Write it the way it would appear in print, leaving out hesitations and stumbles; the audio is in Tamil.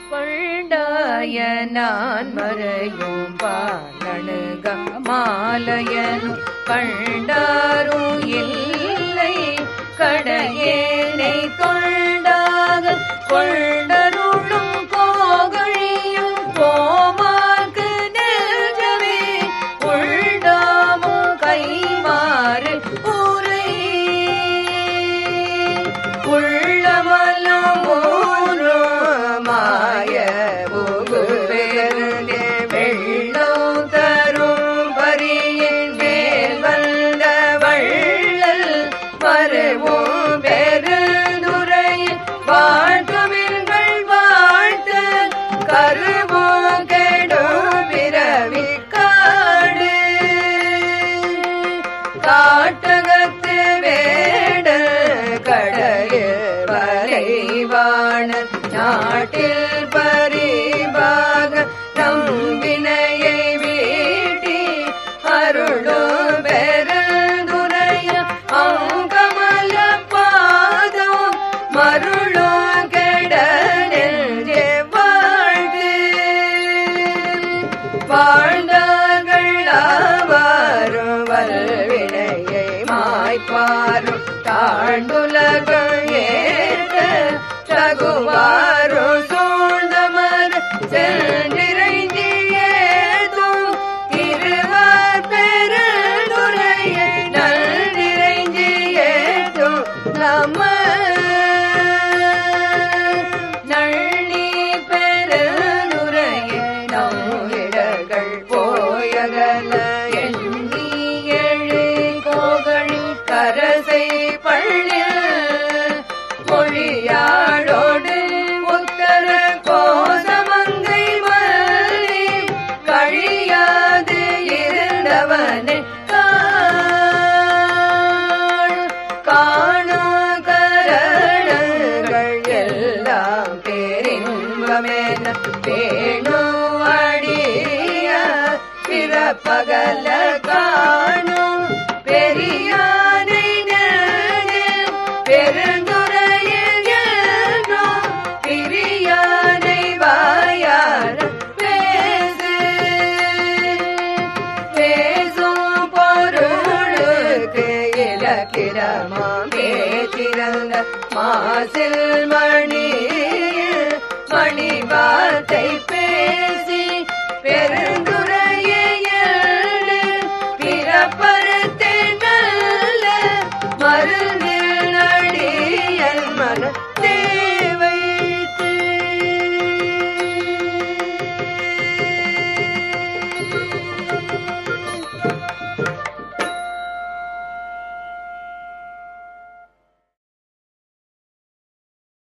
பண்டாய நான் மறையும் பாலணுக மாலையனும் கண்டாரும் இல்லை கடையேனை தொண்டாக கொண்டருளும் கோகழியும் கோமார்க்கு நெஞ்சமே உள்ளாமும் கைமாறு ஊரை உள்ளமலம் மாய புகுவேறு வெள்ளம் தரும் பரியின் மேல் வந்த வள்ளல் மறுவும் பெருந்துரையில் வாழ்த்துமில்கள் வாழ்த்து கருவும் கெடும் பிறவி காடு காட்டகத்து வேடல் கடலில் வரைவான நாட்டில் பரிபாக நம்பினையை வீட்டி அருளும் பெருந்துரைய அங்கமல பாதம் மருளும் கெடலில் வாழ்ந்து வாழ்ந்தார்கள் ஆவாரும் வல்வினையை மாய்ப்பாரும் தாழ்ந்துலகள் ஏற்க தகுவாரும் சூழ்ந்தமர் சென்றிறைஞ்சி ஏதும் திருவார் பெருந்துரைய நன்றிறைஞ்சி ஏதும் நம்ம நள்ளி பெருந்துரைய நம்மிடர்கள் போயகல எண்ணி எழு கோகழி கரசை பள்ளி மொழியாளோடு உத்தர கோசமங்கை மல்லி கழியாது இருந்தவனை காணும் கரணங்கள் எல்லாம் பேரின்பமென பேணும் அடிய பிறப்பகல காணும் பெரியானை பெருந்துரையில் என்னும் பிரியானை வாயார் பேசும் பொருளுக்கு இலக்கிரமாம் பேச்சிறந்த மாசில் மணி மணிவா